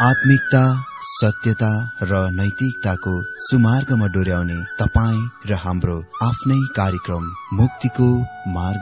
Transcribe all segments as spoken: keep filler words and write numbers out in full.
आत्मिकता, सत्यता र नैतिकताको सुमार्गमा डोर्याउने तपाईँ र हाम्रो आफ्नै कार्यक्रम मुक्तिको मार्ग।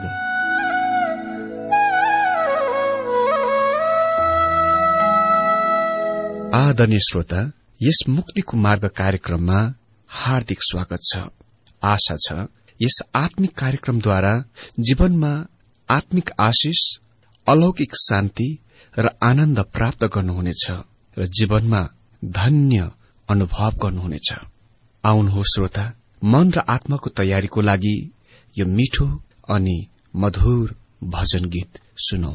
आदरणीय श्रोता, यस मुक्तिको मार्ग कार्यक्रममा हार्दिक स्वागत छ। आशा छ यस आत्मिक कार्यक्रमद्वारा जीवनमा आत्मिक आशिष, अलौकिक शान्ति र आनन्द प्राप्त गर्नुहुनेछ र जीवनमा धन्य अनुभव गर्नुहुनेछ। आउनुहोस् श्रोता, मन र आत्माको तयारीको लागि यो मिठो अनि मधुर भजन गीत सुनौ।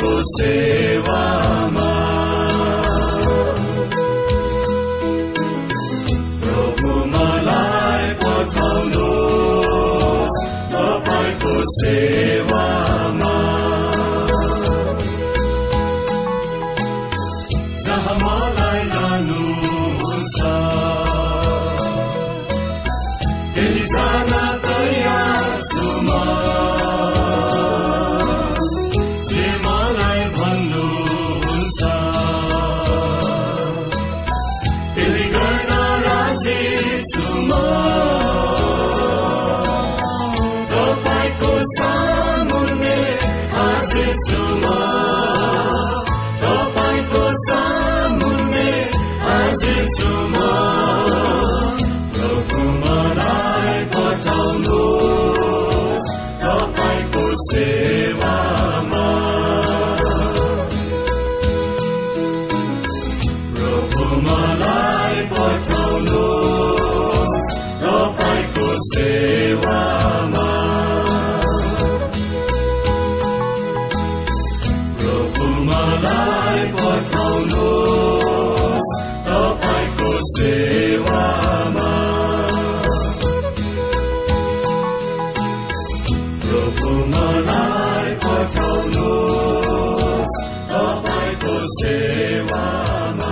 तपाईँको सेवामा प्रभु मलाई पठाउनुहोस् तपाईँको सेवामा जहाँ मलाई लानुहुन्छ त्यही जान तयार छु म जे मलाई भन्नुहुन्छ त्यही गर्न राजी छु म तपाईँको सामुन्ने हाजिर छु म तपाईँको सामुन्ने हाजिर छु म प्रभु मलाई पठाउनुहोस् तपाईँको सेवामा प्रभु मलाई पठाउनुहोस् तपाईँको सेवामा प्रभु मलाई पठाउनुहोस् तपाईँको सेवामा प्रभु मलाई पठाउनुहोस् तपाईँको सेवामा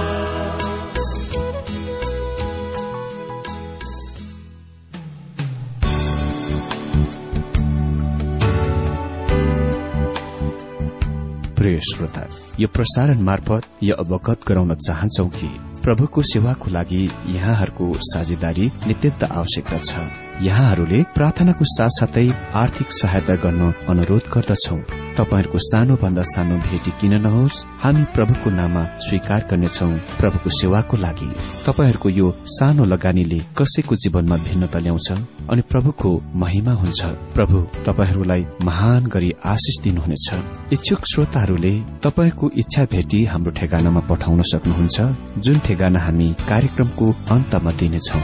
प्रिय श्रोता, यो प्रसारण मार्फत यो अवगत गराउन चाहन्छौ कि प्रभुको सेवाको लागि यहाँहरूको साझेदारी नित्यन्त आवश्यकता छ। यहाँहरूले प्रार्थनाको साथसाथै आर्थिक सहायता गर्न अनुरोध गर्दछौ। तपाईहरूको सानो भन्दा सानो भेटी किन नहोस्, हामी प्रभुको नाममा स्वीकार गर्नेछौ। प्रभुको सेवाको लागि तपाईहरूको यो सानो लगानीले कसैको जीवनमा भिन्नता ल्याउँछ अनि प्रभुको महिमा हुन्छ। प्रभु तपाईहरूलाई महान गरी आशिष दिनुहुनेछ। इच्छुक श्रोताहरूले तपाईहरूको इच्छा भेटी हाम्रो ठेगानामा पठाउन सक्नुहुन्छ, जुन ठेगाना हामी कार्यक्रमको अन्तमा दिनेछौ।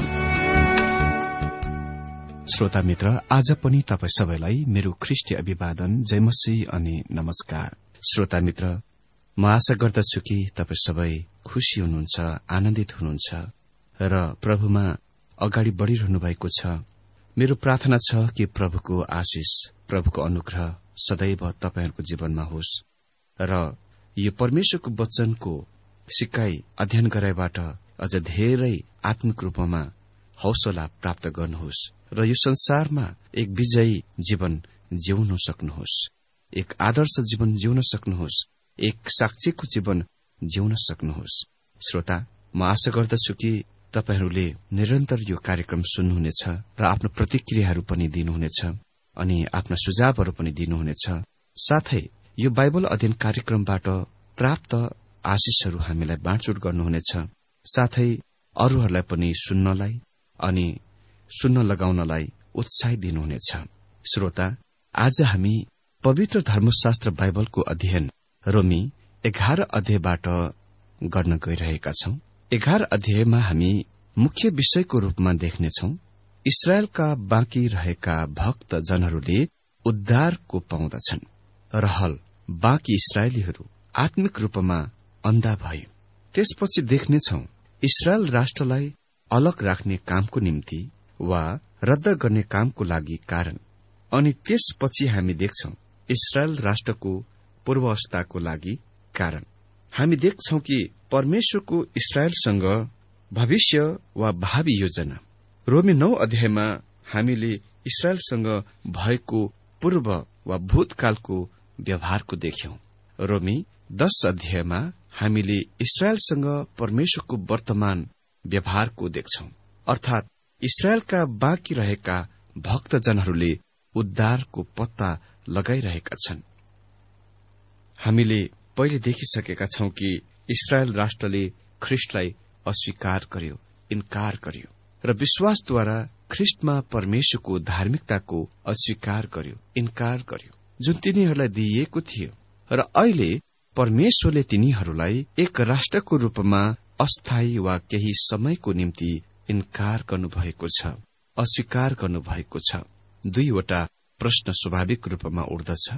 श्रोता मित्र, आज पनि तपाईँ सबैलाई मेरो ख्रिस्टीय अभिवादन, जय मसीह अनि नमस्कार। श्रोता मित्र, म आशा गर्दछु कि तपाईँ सबै खुशी हुनुहुन्छ, आनन्दित हुनुहुन्छ र प्रभुमा अगाडि बढ़िरहनु भएको छ। मेरो प्रार्थना छ कि प्रभुको आशिष, प्रभुको अनुग्रह सदैव तपाईहरूको जीवनमा होस् र यो परमेश्वरको वचनको सिकाई अध्ययन गराइबाट अझ धेरै आत्मिक रूपमा हौसला प्राप्त गर्नुहोस् र यो संसारमा एक विजयी जीवन जिउन सक्नुहोस्, एक आदर्श जीवन जिउन सक्नुहोस्, एक साक्षीको जीवन जिउन सक्नुहोस्। श्रोता, म आशा गर्दछु कि तपाईहरूले निरन्तर यो कार्यक्रम सुन्नुहुनेछ र आफ्नो प्रतिक्रियाहरू पनि दिनुहुनेछ अनि आफ्ना सुझावहरू पनि दिनुहुनेछ। साथै यो बाइबल अध्ययन कार्यक्रमबाट प्राप्त आशिषहरू हामीलाई बाँडचुँड गर्नुहुनेछ। साथै अरूहरूलाई पनि सुन्नलाई अनि सुन्न लगाउनलाई उत्साह दिनुहुनेछ। श्रोता, आज हामी पवित्र धर्मशास्त्र बाइबलको अध्ययन रोमी एघार अध्यायबाट गर्न गइरहेका छौं। एघार अध्यायमा हामी मुख्य विषयको रूपमा देख्नेछौं इस्राएलका बाँकी रहेका भक्त जनहरूले उद्धारको पाउँदछन् र हल बाँकी इस्राएलीहरू आत्मिक रूपमा अन्धा भए। त्यसपछि देख्नेछौं इस्राएल राष्ट्रलाई अलग राख्ने कामको निम्ति वा रद्द गर्ने कामको लागि कारण, अनि त्यसपछि हामी देख्छौं इस्राएल राष्ट्रको पूर्वावस्थाको लागि कारण। हामी देख्छौं कि परमेश्वरको इस्राएलसँग भविष्य वा भावी योजना। रोमी नौ अध्यायमा हामीले इस्राएलसँग भएको पूर्व वा भूतकालको व्यवहारको देख्यौं। रोमी दश अध्यायमा हामीले इस्राएलसँग परमेश्वरको वर्तमान व्यवहारको देख्छौं, अर्थात इस्राएलका बाँकी रहेका भक्तजनहरूले उद्धारको पत्ता लगाइरहेका छन्। हामीले पहिले देखिसकेका छौं कि इस्राएल राष्ट्रले ख्रिस्टलाई अस्वीकार गर्यो, इन्कार गर्यो र विश्वासद्वारा ख्रिस्टमा परमेश्वरको धार्मिकताको अस्वीकार गर्यो, इन्कार गर्यो, जुन तिनीहरूलाई दिइएको थियो। र अहिले परमेश्वरले तिनीहरूलाई एक राष्ट्रको रूपमा अस्थायी वा केही समयको निम्ति इन्कार गर्नुभएको छ, अस्वीकार गर्नुभएको छ। दुईवटा प्रश्न स्वाभाविक रूपमा उठ्दछ।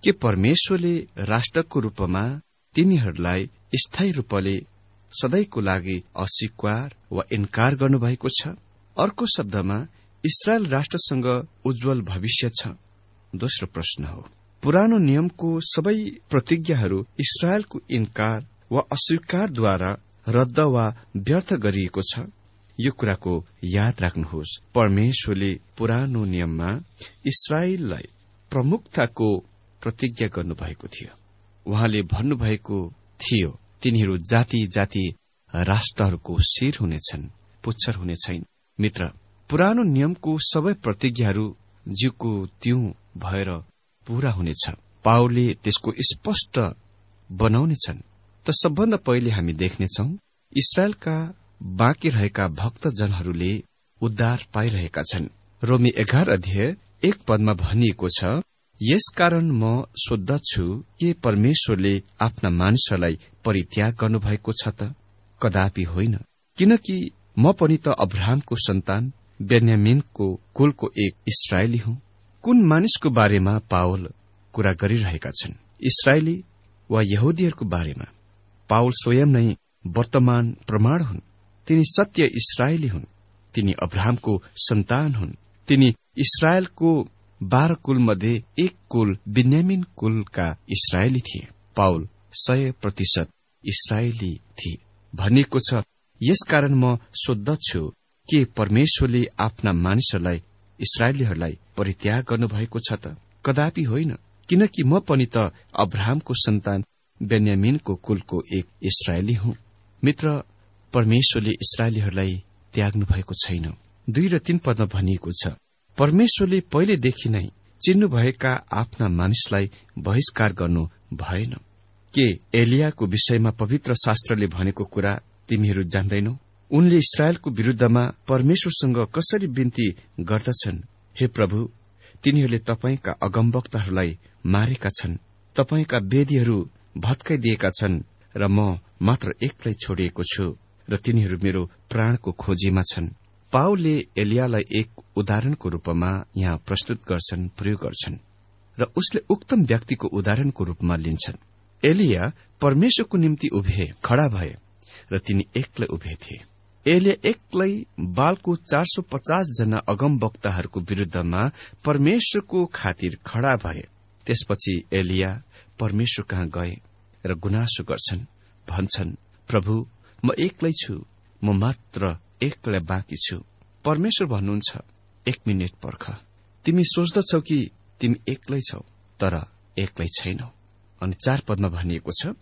के परमेश्वरले राष्ट्रको रूपमा तिनीहरूलाई स्थायी रूपले सधैँको लागि अस्वीकार वा इन्कार गर्नुभएको छ? अर्को शब्दमा इस्रायल राष्ट्रसँग उज्जवल भविष्य छ। दोस्रो प्रश्न हो, पुरानो नियमको सबै प्रतिज्ञाहरू इस्रायलको इन्कार वा अस्वीकारद्वारा रद्द वा व्यर्थ गरिएको छ? यो कुराको याद राख्नुहोस्, परमेश्वरले पुरानो नियममा इस्रायललाई प्रमुखताको प्रतिज्ञा गर्नुभएको थियो। उहाँले भन्नुभएको थियो, तिनीहरू जाति जाति राष्ट्रहरूको शिर हुनेछन्, पुच्छर हुने छैन। मित्र, पुरानो नियमको सबै प्रतिज्ञाहरू ज्यूको त्यों भएर पूरा हुनेछ। पावलले त्यसको स्पष्ट बनाउनेछन्। त सबभन्दा पहिले हामी देख्नेछौ इस्रायलका बाँकी रहेका भक्तजनहरूले उद्धार पाइरहेका छन्। रोमी एघार अध्याय एक पदमा भनिएको छ, यसकारण म सोद्धछु के परमेश्वरले आफ्ना मानिसहरूलाई परित्याग गर्नुभएको छ त? कदापि होइन, किनकि म पनि त अब्राहमको सन्तान, बेन्यामिनको कुलको एक इस्राएली हुँ। कुन मानिसको बारेमा पावल कुरा गरिरहेका छन्? इस्राएली वा यहुदीहरूको बारेमा? पावल स्वयं नै वर्तमान प्रमाण हुन्। तिनी सत्य इस्राएली हुन्। तिनी अब्राहमको सन्तान हुन्। तिनी इस्राएलको बाह्र कुल मध्ये एक कुल बेन्यामिन कुलका इस्राएली थिए। पावल सय प्रतिशत इस्राएली थिए। भनिएको छ, यसकारण म सोद्धछु के परमेश्वरले आफ्ना मानिसहरूलाई, इस्राएलीहरूलाई परित्याग गर्नुभएको छ त? कदापि होइन, किनकि म पनि त अब्राहमको सन्तान, बेन्यामिनको कुलको एक इस्राएली हुँ। मित्र, परमेश्वरले इस्राएलीहरूलाई त्याग्नु भएको छैन। दुई र तीन पदमा भनिएको छ, परमेश्वरले पहिलेदेखि नै चिन्नुभएका आफ्ना मानिसलाई बहिष्कार गर्नु भएन। के एलियाको विषयमा पवित्र शास्त्रले भनेको कुरा तिमीहरू जान्दैनौ? उनले इस्राएलको विरूद्धमा परमेश्वरसँग कसरी बिन्ती गर्दछन्, हे प्रभु, तिनीहरूले तपाईंका अगमवक्ताहरूलाई मारेका छन्, तपाईंका वेदीहरू भत्काइदिएका छन् र म मात्र एक्लै छोडिएको छु र तिनीहरू मेरो प्राणको खोजीमा छन्। पावलले एलियालाई एक उदाहरणको रूपमा यहाँ प्रस्तुत गर्छन्, प्रयोग गर्छन् र उसले उक्तम व्यक्तिको उदाहरणको रूपमा लिन्छन्। एलिया परमेश्वरको निम्ति उभे खड़ा भए र तिनी एक्लै उभे थिए। एलिया एक्लै बालको चार सौ पचास जना अगमवक्ताहरूको विरूद्धमा परमेश्वरको खातिर खड़ा भए। त्यसपछि एलिया परमेश्वर कहाँ गए र गुनासो गर्छन्, भन्छन्, प्रभु, म एक्लै छु, म मात्र एक्लै बाँकी छु। परमेश्वर भन्नुहुन्छ, एक मिनट पर्ख, तिमी सोच्दछौ कि तिमी एक्लै छौ, तर एक्लै छैनौ। अनि चार पदमा भनिएको छ,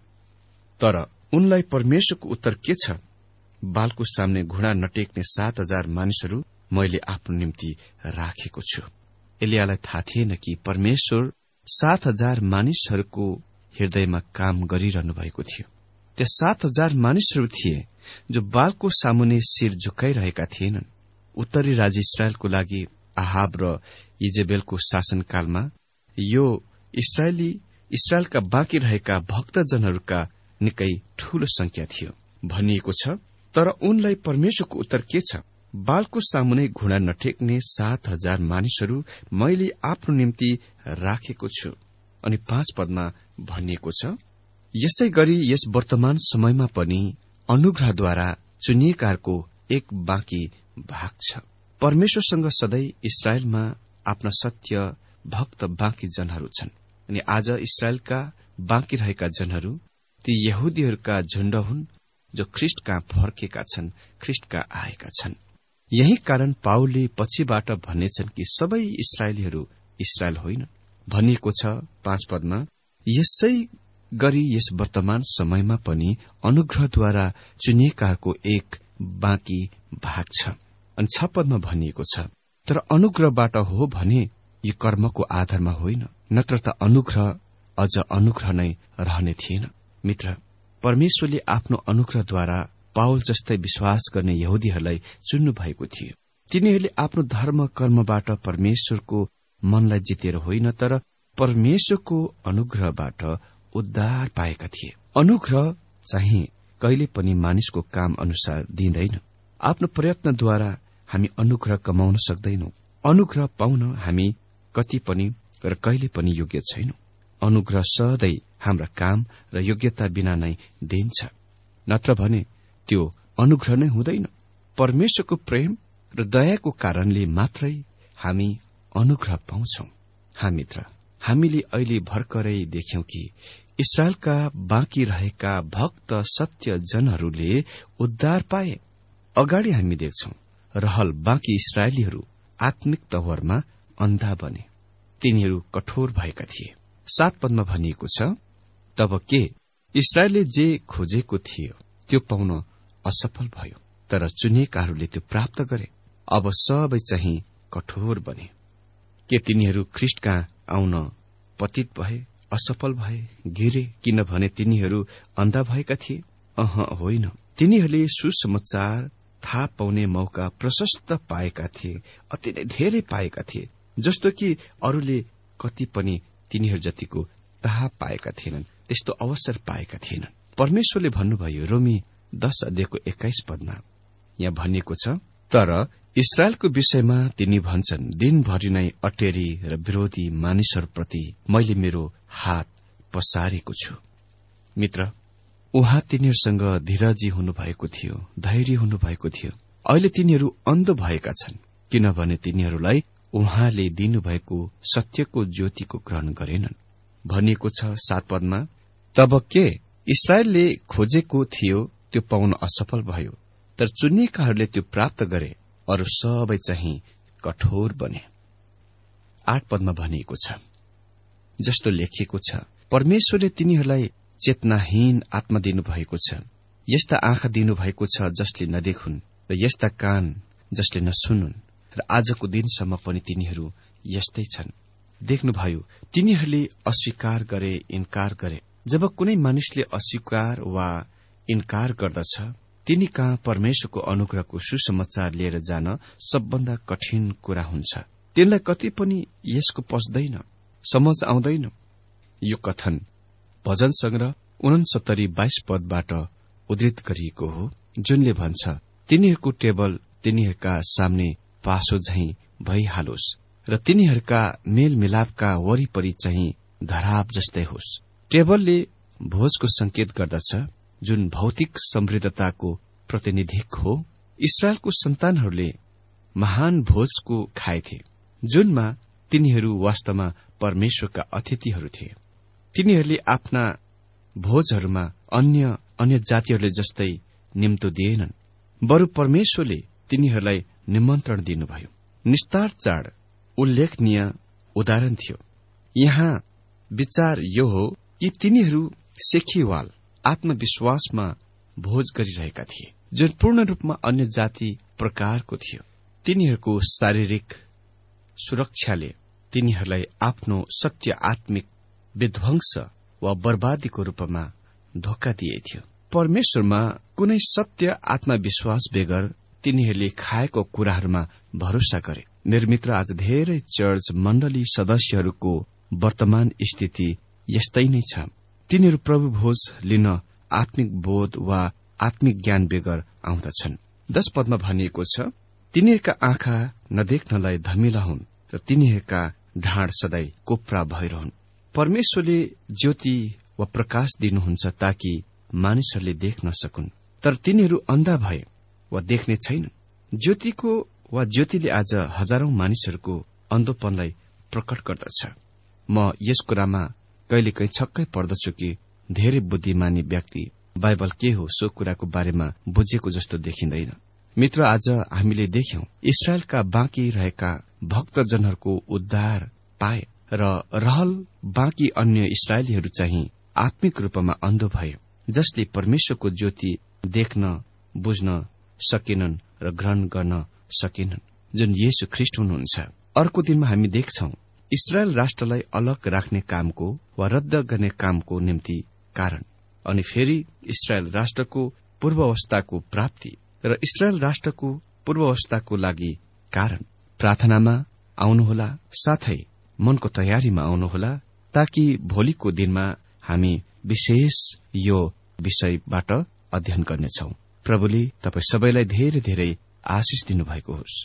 तर उनलाई परमेश्वरको उत्तर के छ? बालको सामने घुँडा नटेक्ने सात हजार मानिसहरू मैले आफ्नो निम्ति राखेको छु। एलियालाई थाहा थिएन कि परमेश्वर सात हजार मानिसहरूको हृदयमा काम गरिरहनु भएको थियो। त्यस सात हजार मानिसहरू थिए जो बालको सामुने शिर झुकाइरहेका थिएनन्। उत्तरी राज्य इस्राएलको लागि आहाब र इजेबेलको शासनकालमा यो इस्राएली इस्राएलका बाँकी रहेका भक्तजनहरूका निकै ठूलो संख्या थियो। भनिएको छ, तर उनलाई परमेश्वरको उत्तर के छ? बालको सामुने घुँडा नटेक्ने सात हजार मानिसहरू मैले आफ्नो निम्ति राखेको छु। अनि पाँच पदमा भनिएको छ, यसै गरी यस वर्तमान समयमा पनि अनुग्रहद्वारा चुनिएकाहरूको एक बाँकी भाग छ। परमेश्वरसँग सधैँ इस्राएलमा आफ्ना सत्य भक्त बाँकी जनहरू छन्। अनि आज इस्राएलका बाँकी रहेका जनहरू ती यहुदीहरूका झुण्ड हुन् जो ख्रिस्ट कहाँ फर्केका छन्, ख्रिस्ट कहाँ आएका छन्। यही कारण पावलले पछिबाट भन्नेछन् कि सबै इस्राएलीहरू इस्राएल होइन। भनिएको छ पाँच पदमा, यसै गरी यस वर्तमान समयमा पनि अनुग्रहद्वारा चुनिएकाहरूको एक बाँकी भाग छ। अनि छ पदमा भनिएको छ, तर अनुग्रहबाट हो भने यो कर्मको आधारमा होइन, नत्र त अनुग्रह अझ अनुग्रह नै रहने थिएन। मित्र, परमेश्वरले आफ्नो अनुग्रहद्वारा पावल जस्तै विश्वास गर्ने यहुदीहरूलाई चुन्नु भएको थियो। तिनीहरूले आफ्नो धर्म कर्मबाट परमेश्वरको मनलाई जितेर होइन, तर परमेश्वरको अनुग्रहबाट उद्धार पाएका थिए। अनुग्रह चाहिँ कहिले पनि मानिसको काम अनुसार दिँदैन। आफ्नो प्रयत्नद्वारा हामी अनुग्रह कमाउन सक्दैनौं। अनुग्रह पाउन हामी कति पनि र कहिले पनि योग्य छैनौं। अनुग्रह सधैँ हाम्रा काम र योग्यता बिना नै दिन्छ, नत्र भने त्यो अनुग्रह नै हुँदैन। परमेश्वरको प्रेम र दयाको कारणले मात्रै हामी अनुग्रह पाउँछौ। हाँ मित्र, हामीले अहिले भर्खरै देख्यौं कि इस्राएलका बाँकी रहेका भक्त सत्य जनहरूले उद्धार पाए। अगाडि हामी देख्छौं रहल बाँकी इस्राएलीहरू आत्मिक तवरमा अन्धा बने। तिनीहरू कठोर भएका थिए। सात पदमा भनिएको छ, तब के इस्राएलले जे खोजेको थियो त्यो पाउन असफल भयो, तर चुनिएकाहरूले त्यो प्राप्त गरे। अब सबै चाहिँ कठोर बने। के तिनीहरू ख्रिस्टकहाँ आउन पतित भए, असफल भए, गिरे, किनभने तिनीहरू अन्धा भएका थिए? अह होइन, तिनीहरूले सुसमाचार थाहा पाउने मौका प्रशस्त पाएका थिए, अति नै धेरै पाएका थिए, जस्तो कि अरूले कति पनि तिनीहरू जतिको थाहा पाएका थिएनन्, त्यस्तो अवसर पाएका थिएनन्। परमेश्वरले भन्नुभयो रोमी दश अध्यायको एक्काइस पदमा, यहाँ भनिएको छ, तर इस्राएलको विषयमा तिनी भन्छन्, दिनभरि नै अटेरी र विरोधी मानिसहरूप्रति मैले मेरो हात पसारेको छु। मित्र, उहाँ तिनीहरूसँग धीरजी हुनुभएको थियो, धैर्य हुनुभएको थियो। अहिले तिनीहरू अन्ध भएका छन्, किनभने तिनीहरूलाई उहाँले दिनुभएको सत्यको ज्योतिको ग्रहण गरेनन्। भनिएको छ सात पदमा, तब के इस्राएलले खोजेको थियो त्यो पाउन असफल भयो, तर चुनिएकाहरूले त्यो प्राप्त गरे, अरू सबै चाहिँ कठोर बने। आठ पदमा भनिएको छ, जस्तो लेखिएको छ, परमेश्वरले तिनीहरूलाई चेतनाहीन आत्मा दिनुभएको छ, यस्ता आँखा दिनुभएको छ जसले नदेखुन्, र यस्ता कान जसले नसुनुन्, र आजको दिनसम्म पनि तिनीहरू यस्तै छन्। देख्नुभयो, तिनीहरूले अस्वीकार गरे, इन्कार गरे। जब कुनै मानिसले अस्वीकार वा इन्कार गर्दछ, तिनी कहाँ परमेश्वरको अनुग्रहको सुसमाचार लिएर जान सबभन्दा कठिन कुरा हुन्छ। तिनलाई कति पनि यसको पस्दैन, समझ आउँदैन। यो कथन भजन संग्रह उनसत्तरी बाइस पदबाट उद्धृत गरिएको हो, जुनले भन्छ, तिनीहरूको टेबल तिनीहरूका सामने पासो झैं भइहालोस्, र तिनीहरूका मेलमिलापका वरिपरि चाहिँ धराप जस्तै होस्। टेबलले भोजको संकेत गर्दछ, जुन भौतिक समृद्धताको प्रतिनिधिक हो। इस्राएलको सन्तानहरूले महान भोजको खाएथे, जुनमा तिनीहरू वास्तवमा परमेश्वरका अतिथिहरू थिए। तिनीहरूले आफ्ना भोजहरूमा अन्य अन्य जातिहरूले जस्तै निम्तो दिएनन्, बरु परमेश्वरले तिनीहरूलाई निमन्त्रण दिनुभयो। निस्तार चाड उल्लेखनीय उदाहरण थियो। यहाँ विचार यो हो कि तिनीहरू सेखीवाल आत्मविश्वासमा भोज गरिरहेका थिए, जुन पूर्ण रूपमा अन्य जाति प्रकारको थियो। तिनीहरूको शारीरिक सुरक्षाले तिनीहरूलाई आफ्नो सत्य आत्मिक विध्वंस वा बर्बादीको रूपमा धोका दिएथ्यो। परमेश्वरमा कुनै सत्य आत्मविश्वास बेगर तिनीहरूले खाएको कुराहरूमा भरोसा गरे। मेरो मित्र, आज धेरै चर्च मण्डली सदस्यहरूको वर्तमान स्थिति यस्तै नै छ। तिनीहरू प्रभु भोज लिन आत्मिक बोध वा आत्मिक ज्ञान बेगर आउँदछन्। दश पदमा भनिएको छ, तिनीहरूका आँखा नदेख्नलाई धमिला हुन्, र तिनीहरूका ढाड सधैँ कोप्रा भइरहन्। परमेश्वरले ज्योति वा प्रकाश दिनुहुन्छ ताकि मानिसहरूले देख्न सकुन्, तर तिनीहरू अन्धा भए वा देख्ने छैनन्। ज्योतिको वा ज्योतिले आज हजारौं मानिसहरूको अन्धोपनलाई प्रकट गर्दछ। म यस कुरामा कहिलेकाहीँ छक्कै पर्दछु कि धेरै बुद्धिमानी व्यक्ति बाइबल के हो सो कुराको बारेमा बुझेको जस्तो देखिँदैन। मित्र, आज हामीले देख्यौं इस्राएलका बाँकी रहेका भक्तजनहरूको उद्धार पाए, र रहल बाँकी अन्य इस्राएलीहरू चाहिँ आत्मिक रूपमा अन्धो भए, जसले परमेश्वरको ज्योति देख्न बुझ्न सकेनन् र ग्रहण गर्न सकेनन्, जुन येशू ख्रिस्ट हुनुहुन्छ। अर्को दिनमा हामी देख्छौं इस्राएल राष्ट्रलाई अलग राख्ने कामको वा रद्द गर्ने कामको निम्ति कारण, अनि फेरि इस्राएल राष्ट्रको पूर्वावस्थाको प्राप्ति र इस्राएल राष्ट्रको पूर्वावस्थाको लागि कारण। प्रार्थनामा आउनुहोला, साथै मनको तयारीमा आउनुहोला, ताकि भोलिको दिनमा हामी विशेष यो विषयबाट अध्ययन गर्नेछौं। प्रभुले तपाई सबैलाई धेरै धेरै आशिष दिनुभएको होस्।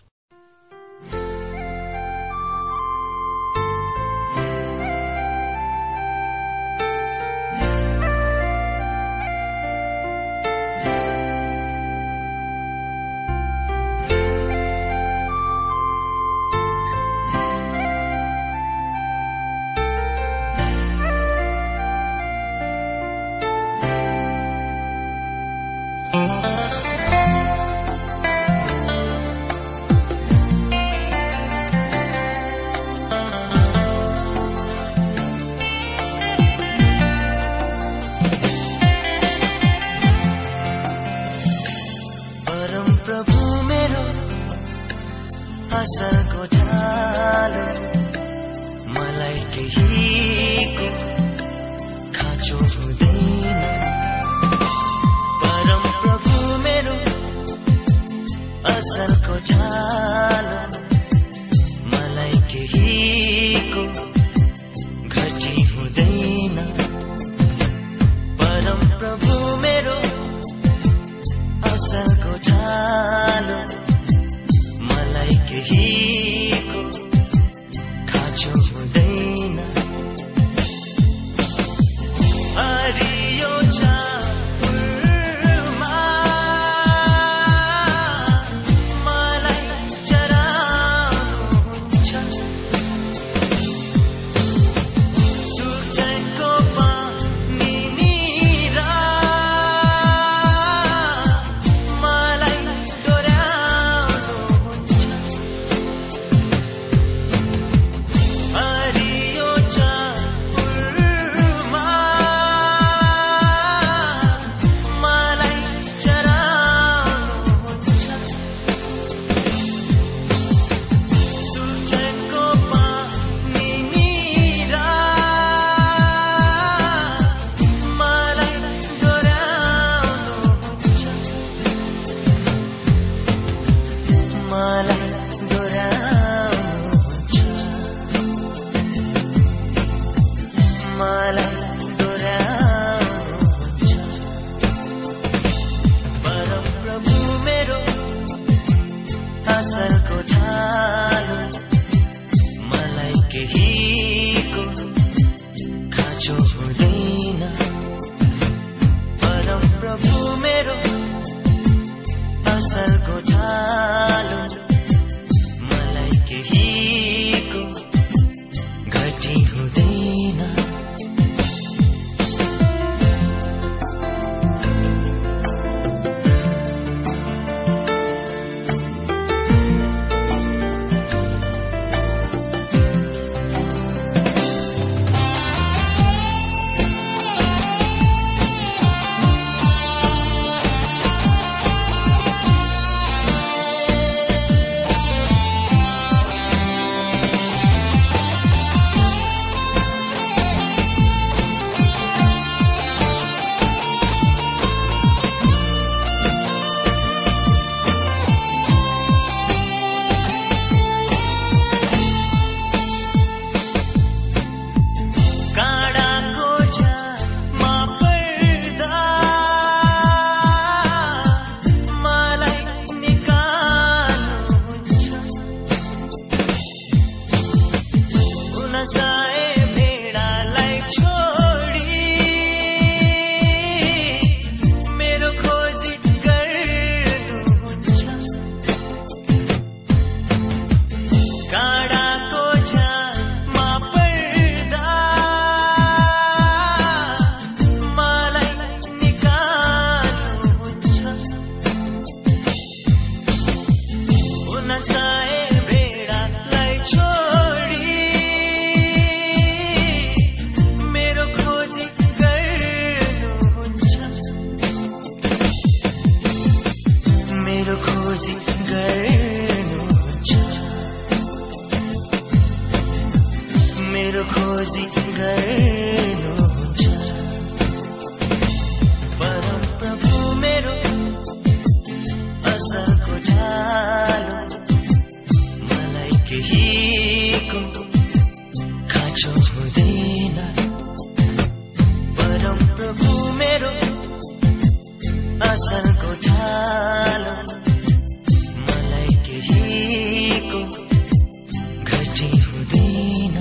असलको ढालो मलाई केहीको घटी हुँदैन।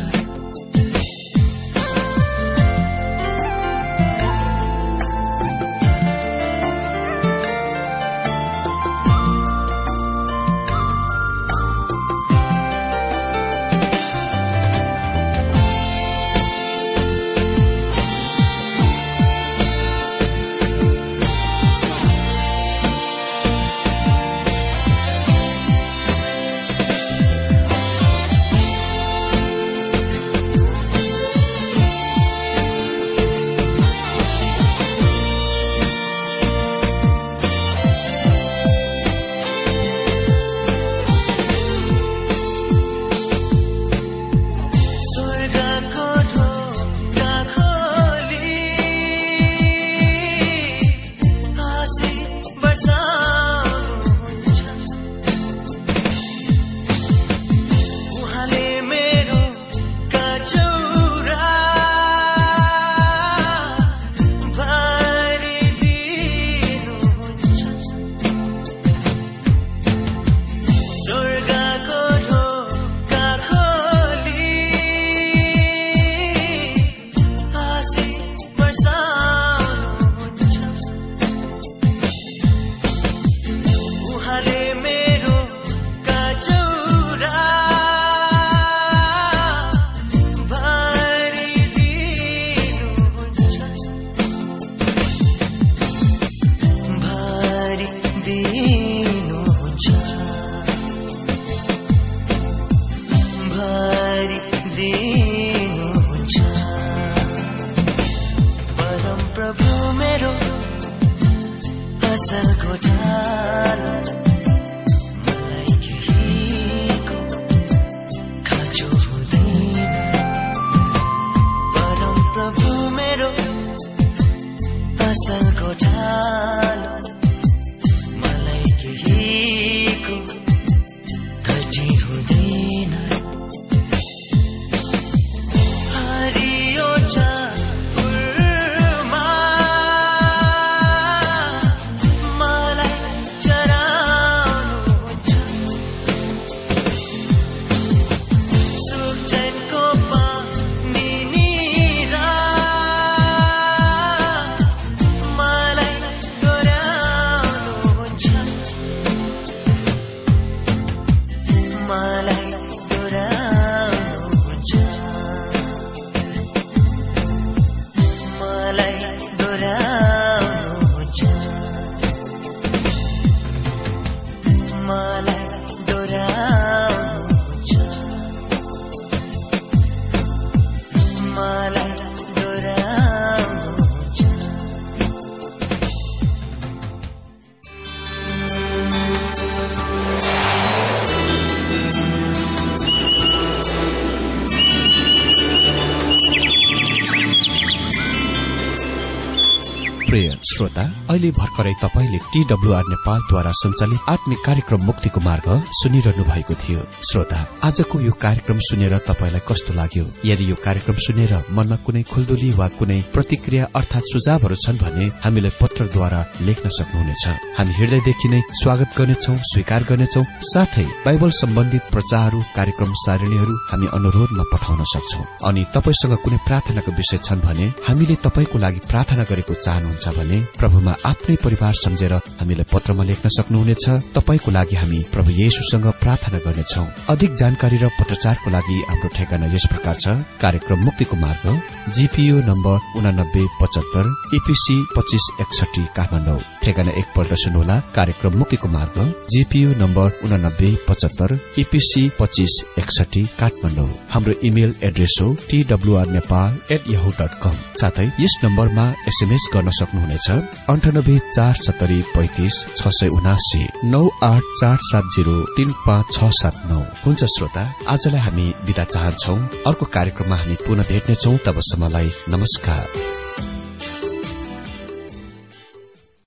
प्रिय श्रोता, अहिले भर्खरै तपाईले टीडब्ल्यूआर नेपालद्वारा सञ्चालित आत्मिक कार्यक्रम मुक्तिको मार्ग सुनिरहनु भएको थियो। श्रोता, आजको यो कार्यक्रम सुनेर तपाईलाई कस्तो लाग्यो? यदि यो कार्यक्रम सुनेर मनमा कुनै खुल्दुली वा कुनै प्रतिक्रिया अर्थात सुझावहरू छन् भने हामीलाई पत्रद्वारा लेख्न सक्नुहुनेछ। हामी हृदयदेखि नै स्वागत गर्नेछौं, स्वीकार गर्नेछौं। साथै बाइबल सम्बन्धित प्रचारहरू, कार्यक्रम सारणीहरू हामी अनुरोधमा पठाउन सक्छौं। अनि तपाईसँग कुनै प्रार्थनाको विषय छन् भने हामीले तपाईको लागि प्रार्थना गरेको चाहनुहुन्छ भने प्रभुमा आफ्नै परिवार सम्झेर हामीलाई पत्रमा लेख्न सक्नुहुनेछ। तपाईको लागि हामी प्रभु येशूसँग प्रार्थना गर्नेछौं। अधिक जानकारी र पत्रचारको लागि हाम्रो ठेगाना यस प्रकार छ। कार्यक्रम मुक्तिको मार्ग, जीपीओ नम्बर उनानब्बे पचहत्तर ईपीसी पच्चीस एकसठी काठमाडौँ। ठेगाना एकपल्ट सुन्नुहोला। कार्यक्रम मुक्तिको मार्ग, जीपीओ नम्बर उनानब्बे पचहत्तर ईपीसी पच्चीस एकसठी काठमाडौँ। हाम्रो इमेल एड्रेस हो TWR Nepal at Yahoo dot com. साथै यस नम्बरमा एसएमएस गर्न सक्नुहुनेछ अन्ठानब्बे चार सत्तरी पैंतिस छ सय उनासी नौ आठ चार सात जीरो तीन पाँच छ सात नौ। हुन्छ श्रोता, आजलाई हामी बिदा चाहन्छौ। अर्को कार्यक्रममा हामी पुनः भेट्नेछौ। तबसम्मलाई नमस्कार।